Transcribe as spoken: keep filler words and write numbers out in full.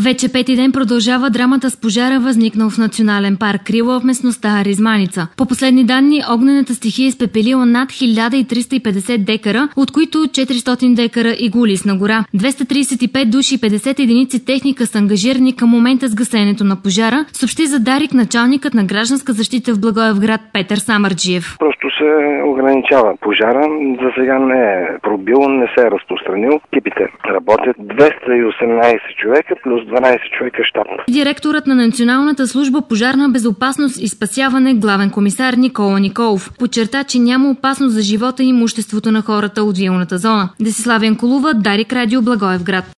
Вече пети ден продължава драмата с пожара, възникнал в национален парк Крила в местността Аризманица. По последни данни, огнената стихия е изпепелила над хиляда триста и петдесет декара, от които четиристотин декара и голисна гора. двеста тридесет и пет души и петдесет единици техника са ангажирани към момента с гасенето на пожара, съобщи за Дарик началникът на гражданска защита в Благоевград Петър Самарджиев. Просто се ограничава пожара. За сега не е пробил, не се е разпространил. Екипите работят двеста и осемнадесет човека плюс дванадесет човека щаб. Директорът на Националната служба пожарна безопасност и спасяване, главен комисар Никола Николов, подчерта, че няма опасност за живота и имуществото на хората от вилната зона. Десиславия Янкулова, Дарик радио, Благоевград.